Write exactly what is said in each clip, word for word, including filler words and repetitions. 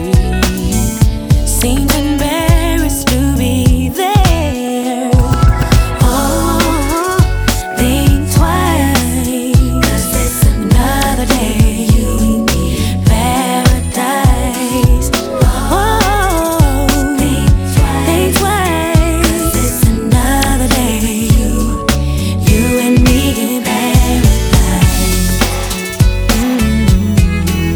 Seems embarrassed to be there. Oh, think twice, 'cause it's another day. Paradise. Oh, think twice, 'cause it's another day. You and me in paradise. Mm.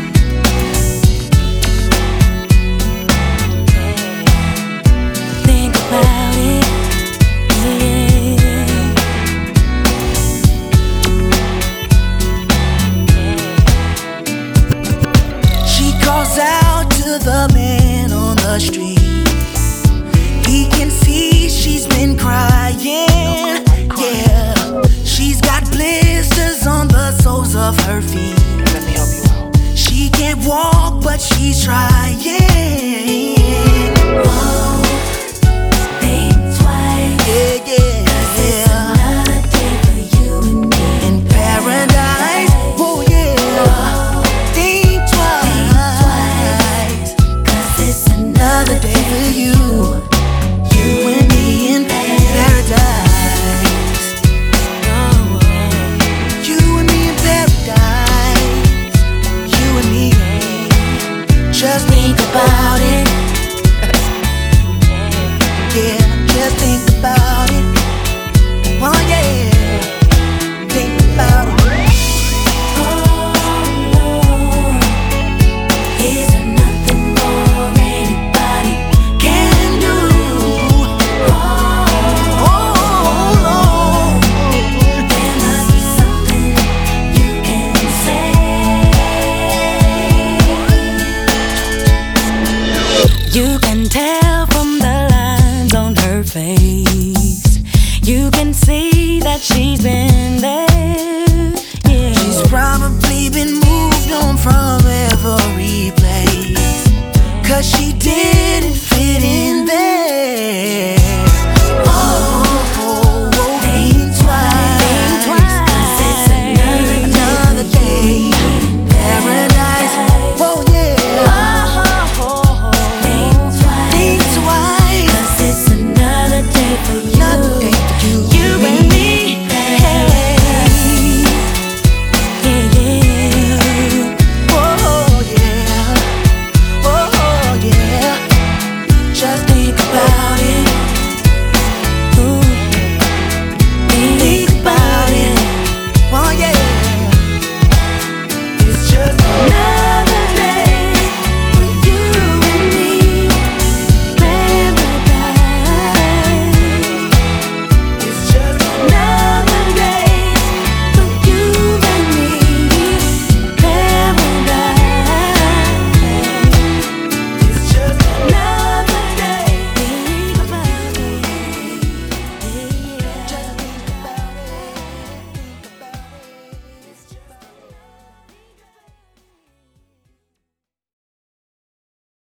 Think about it, yeah. She calls out to the man on the street. He can see she's been crying. Yeah, she's got blisters on the soles of her feet. Let me help you out. She can't walk, but she's trying. Oh, think twice, Yeah, yeah, 'cause it's yeah. another day for you and me In paradise, oh yeah. Think twice, 'cause it's another day for you. You and me in paradise. You and me in paradise. You and me. Just think about it. Yeah, just think about it. Oh yeah. Think about it. Is there nothing more anybody Can do. oh, Oh Lord. there must be something you can say. You can tell from the lines on her face. You can see that she's been there. Yeah. She's probably been moved on from every